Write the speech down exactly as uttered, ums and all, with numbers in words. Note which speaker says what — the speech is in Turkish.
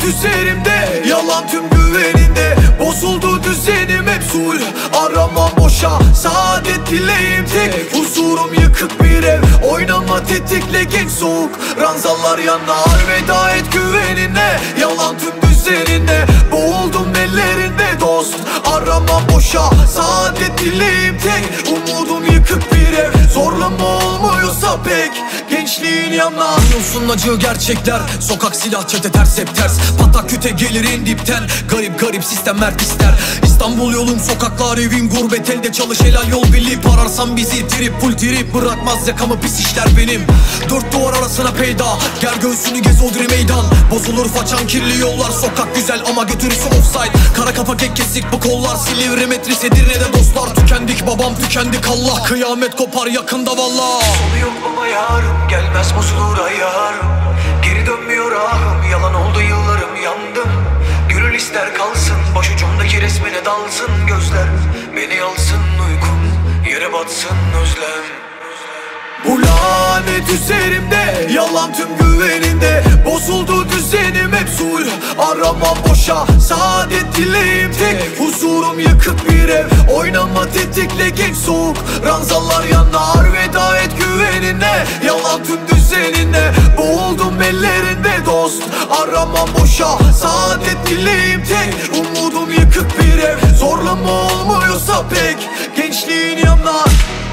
Speaker 1: üzerimde, yalan tüm güveninde. Bozuldu düzenim hep sul, aramam boşa. Saadet dileğim tek, huzurum yıkık bir ev. Oynama tetikle genç soğuk, ranzalar yanar. Veda et güvenine, yalan tüm düzeninde. Boğuldum ellerinde dost, aramam boşa. Saadet dileğim tek, umudum yıkık bir ev. Zorlama olmuyorsa pek, gençliğin yanar.
Speaker 2: Duyulsun acı gerçekler, sokak silah çete ters hep ters. Patak küte gelir en dipten, garip garip sistemler ister. İstanbul yolum, sokaklar evim, gurbet elde çalış helal yol bilip. Ararsan bizi trip full trip, bırakmaz yakamı pis işler benim. Dört duvar arasına peyda, ger göğsünü gez odri meydan. Bozulur façan kirli yollar, sokak güzel ama götürüsü offside. Kara kafa kek kesik bu kollar, Silivri Metris Edirne'de dostlar. Tükendik babam tükendik Allah, kıyamet kopar yakında valla.
Speaker 3: Sonu yok baba yarım, gelmez bozulur ayarım. Geri dönmüyor ahım, yalan oldu yıllarım yandım. Gönül ister kalsın, başucumdaki resmine dalsın gözler. Beni alsın uykum, yere batsın özlem.
Speaker 1: Bu lanet üzerimde, yalan tüm güveninde. Bozuldu düzenim hep sul, aramam boşa. Saadet dileğim tek, huzurum yıkık bir ev. Oynama tetikle genç soğuk, ranzalar yanar. Veda et güvenine, yalan tüm düzenine. Boğuldum ellerinde dost, aramam boşa. Saadet dileğim tek, umudum yıkık bir ev. Zorlama olmuyorsa pek, gençliğin yanar.